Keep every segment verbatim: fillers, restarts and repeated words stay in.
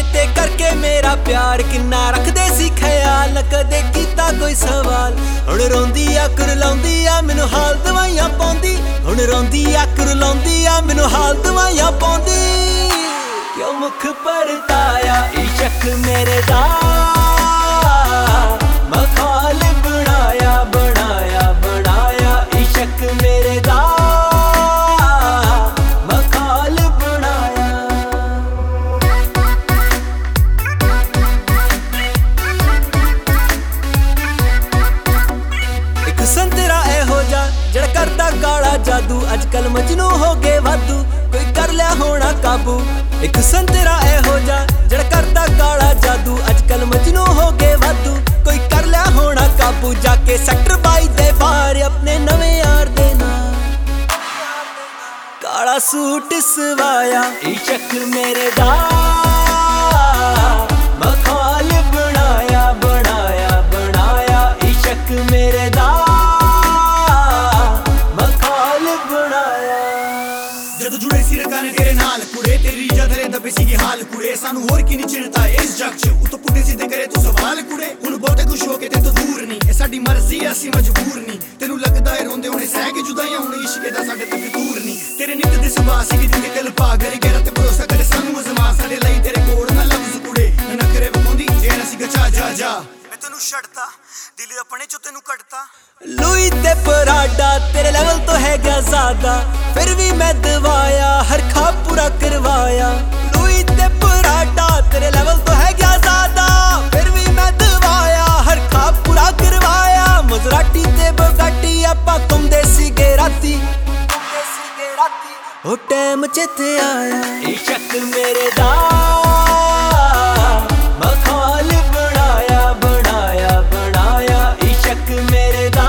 ते करके मेरा प्यार किन्ना रखदे सी ख्याल न कदे कीता कोई सवाल हुण रोंदी आ कुरलाउंदी आ मैनू हाल दवाइयां पाउंदी हुण रोंदी आ कुरलाउंदी आ मैनू हाल दवाइयां पाउंदी क्यों मुख परताया इश्क मेरे दा मखाल बनाया बनाया बनाया इश्क मेरे दा संतरा एहो जा जड़ करदा काला जादू अजकल मजनू हो गए वादू कोई कर लिया होना काबू एक संतरा एहो जा जड़ करदा काला जादू अजकल मजनू हो गए वादू कोई कर लिया होना काबू जाके सेक्टर बाई दे बाहर अपने नवे यार दे नाल काला सूट सवाया इश्क मेरे दा मखाल बनाया बनाया बनाया इश्क मेरे दा जुड़े सी रखा ने तेरे नाल कुड़े तेरी इज्जत रे दबे सी हाल कुड़े सानू होर की नहीं चिंता इस जग च उतो पुठे सीधे करे तू सवाल कुड़े हुण बहुते खुश हो के ते तो दूर नहीं ए साडी मर्जी असी मजबूर नहीं तेनू लगदा है रोंदे हुणे सह के जुदाइयां हुण इश्क दा साडे ते फितूर नहीं तेरे नित दे सुभा सी दी के कल पा गरे गेरा ते भरोसा करे सानू अजमा साडे लई तेरे कोड़ ना लफ्ज कुड़े ना करे वकोंदी जे नसी गचा जा जा मैं तेनू छड़ता दिल अपने चो तेनू कटता लुई ते पराडा तेरे लेवल तो है गया ज्यादा फिर भी मैं दवाया हर ख्वाब पूरा करवाया लुई ते पराडा तेरे लेवल तो है गया ज्यादा फिर भी मैं दवाया हर ख्वाब पूरा करवाया मजराटी ते बगाटी आपा घूमदे सीगे राती ओ टाइम चेते आया इश्क मेरे दा मखाल बनाया बनाया बनाया इश्क मेरे दा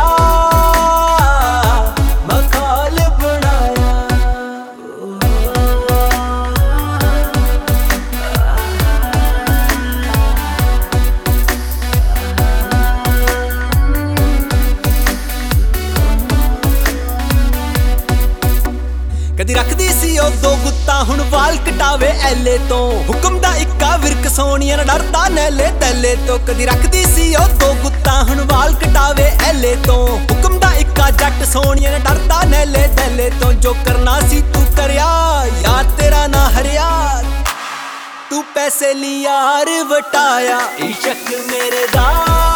कदी रखदी सी ओ दो गुत्ता हुण वाल कटावे एले तो हुक्म दा इक्का विरक सोनिया ना डरदा नैले तैले तो कदी रखदी सी ओ दो गुत्ता हुण वाल कटावे एले तो हुक्म दा इक्का जट सोनिया ना डरदा नैले तैले तो जो करना सी तू करया यार तेरा ना हरिया तू पैसे लियार वटाया इश्क मेरे दा